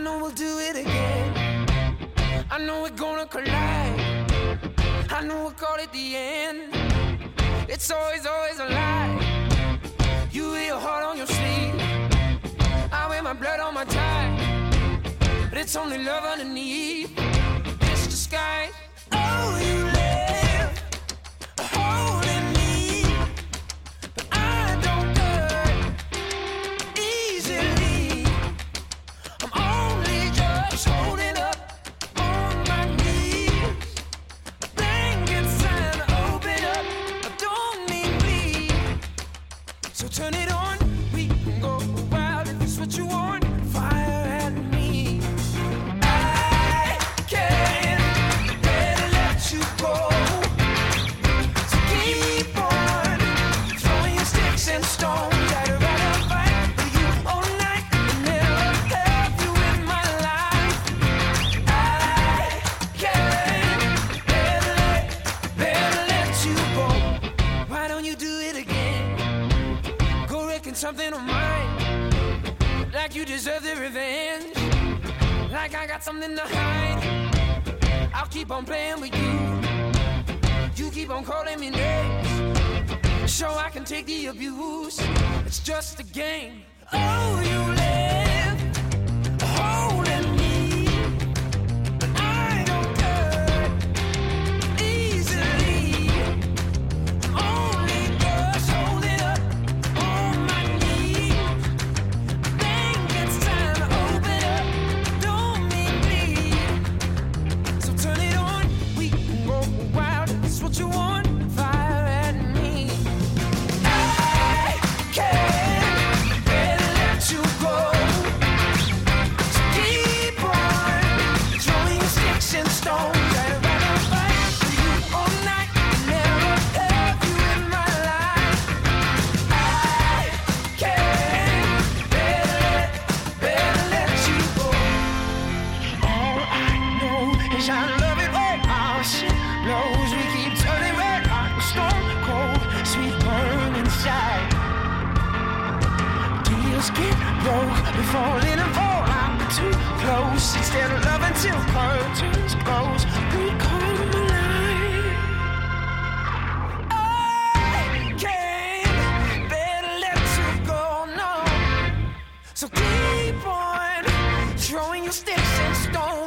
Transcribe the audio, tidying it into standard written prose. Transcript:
know we'll do it again. I know we're gonna collide. I know we'll call it the end. It's always, always a lie. You wear your heart on your sleeve. I wear my blood on my tie. But it's only love underneath. It's the sky. Oh, you live holding me, but I don't hurt easily. I'm only just holding up on my knees. Blankets trying to open up. I don't mean bleed. So turn it on. We can go wild if it's what you want. Fire at me. I can't let you go. So keep on throwing your sticks and stones. I'd rather fight for you all night and never have you in my life. I can't better let you go. Why don't you do it again? Go wrecking something of mine. Like you deserve the revenge. Like I got something to hide. I'll keep on playing with you. You keep on calling me names. So I can take the abuse. It's just a game. Oh, you live holding me, but I don't hurt easily. I'm only just holding up on my knees. Blankets trying to open up. Don't mean bleed. So turn it on. We can go wild. It's what you want. Fire at me. I can't let you go. So keep on throwing your sticks and stones. I'd rather fight for you all night and never have you in my life. I can't better let you go. All I know is I love it. Our shit blows. We keep turning red hot and stone cold. Sweet burn inside. Deals get broke. We fall in and fall out too close. Instead of loving till curtains close, we come alive. I can't better let you go, no. So keep on throwing your sticks and stones.